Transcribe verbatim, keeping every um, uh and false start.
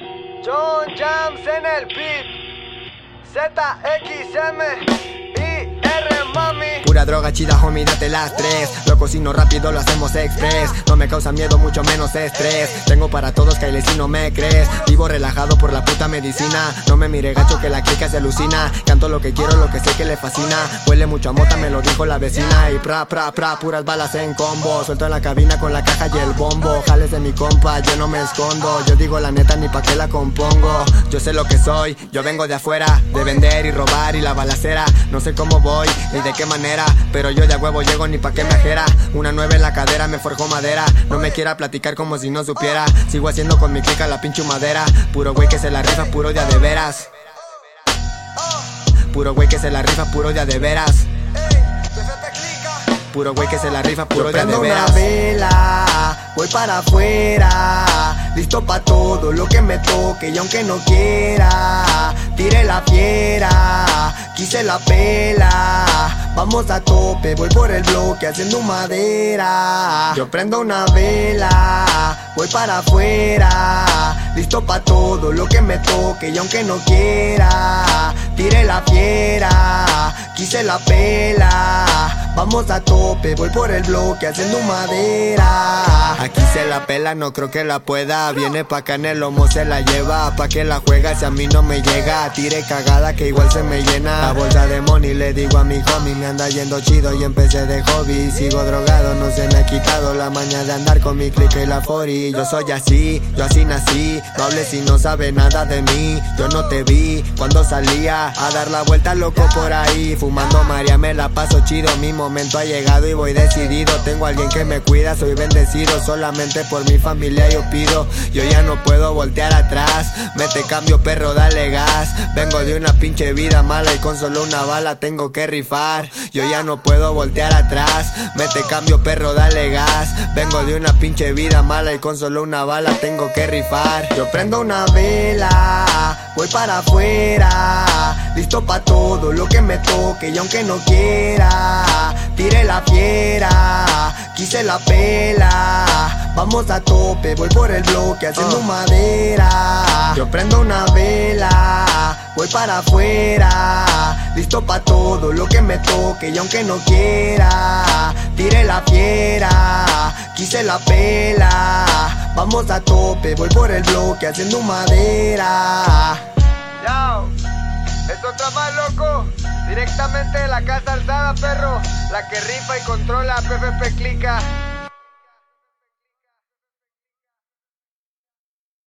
John Jams en el beat. Z X M I R mami. Pura droga chida, homie, date las tres. Lo cocino rápido, lo hacemos express. No me causa miedo, mucho menos estrés. Tengo para todos, Kyle, si no me crees. Vivo relajado por la puta medicina. No me mire gacho que la clica se alucina. Canto lo que quiero, lo que sé que le fascina. Huele mucho a mota, me lo dijo la vecina. Y pra, pra, pra, puras balas en combo. Suelto en la cabina con la caja y el bombo. Jales de mi compa, yo no me escondo. Yo digo la neta, ni pa' qué la compongo. Yo sé lo que soy, yo vengo de afuera. De vender y robar y la balacera. No sé cómo voy, ni de qué manera, pero yo de a huevo llego, ni pa' qué me ajera. Una nueve en la cadera, me forjó madera. No me quiera platicar como si no supiera. Sigo haciendo con mi clica la pinche madera. Puro güey que se la rifa, puro de a de veras. Puro güey que se la rifa, puro de a de veras. Puro güey que se la rifa, puro de a de veras. Una vela, voy para afuera, listo pa' todo lo que me toque. Y aunque no quiera, tire la fiera, quise la pela. Vamos a tope, voy por el bloque haciendo madera. Yo prendo una vela, voy para afuera, listo pa' todo lo que me toque. Y aunque no quiera, tire la fiera, quise la pela. Vamos a tope, voy por el bloque haciendo madera. Aquí se la pela, no creo que la pueda. Viene pa' acá en el lomo, se la lleva. Pa' que la juega si a mí no me llega. Tire cagada que igual se me llena. La bolsa de money le digo a mi homie. Me anda yendo chido y empecé de hobby. Sigo drogado, no se me ha quitado la maña de andar con mi clique y la forty. Yo soy así, yo así nací. No hables si no sabe nada de mí. Yo no te vi cuando salía a dar la vuelta loco por ahí. Fumando María me la paso chido. Mi momento ha llegado y voy decidido. Tengo a alguien que me cuida, soy bendecido. Solamente por mi familia yo pido. Yo ya no puedo voltear atrás. Mete cambio perro, dale gas. Vengo de una pinche vida mala y con solo una bala tengo que rifar. Yo ya no puedo voltear atrás. Mete cambio perro, dale gas. Vengo de una pinche vida mala y con solo una bala tengo que rifar. Yo prendo una vela, voy para afuera, listo pa' todo lo que me toque. Y aunque no quiera, tire la fiera, quise la pela. Vamos a tope, voy por el bloque haciendo uh. madera. Yo prendo una vela, voy para afuera, listo pa' todo lo que me toque. Y aunque no quiera, tire la fiera, quise la pela. Vamos a tope, voy por el bloque haciendo madera. Yao, es otra más, loco. Directamente de la casa alzada, perro. La que rifa y controla P F P Clica.